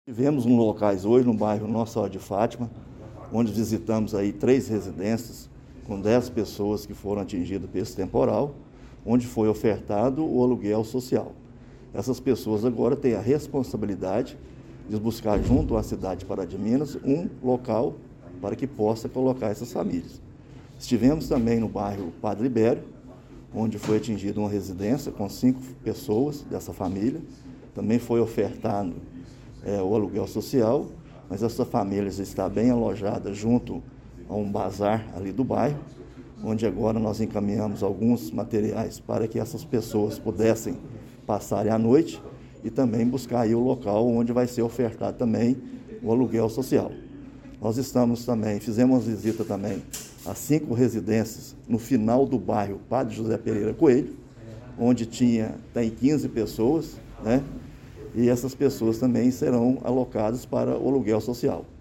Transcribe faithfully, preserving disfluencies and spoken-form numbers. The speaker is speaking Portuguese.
Tivemos um locais hoje no bairro Nossa Senhora de Fátima, onde visitamos aí três residências com dez pessoas que foram atingidas por esse temporal, onde foi ofertado o aluguel social. Essas pessoas agora têm a responsabilidade de buscar junto à cidade de Pará de Minas um local para que possa colocar essas famílias. Estivemos também no bairro Padre Libério, onde foi atingida uma residência com cinco pessoas dessa família. Também foi ofertado É, o aluguel social, mas essa família está bem alojada junto a um bazar ali do bairro, onde agora nós encaminhamos alguns materiais para que essas pessoas pudessem passarem a noite e também buscar aí o local onde vai ser ofertado também o aluguel social. Nós estamos também, fizemos visita também a cinco residências no final do bairro Padre José Pereira Coelho, onde tinha, tem quinze pessoas, né? E essas pessoas também serão alocadas para o aluguel social.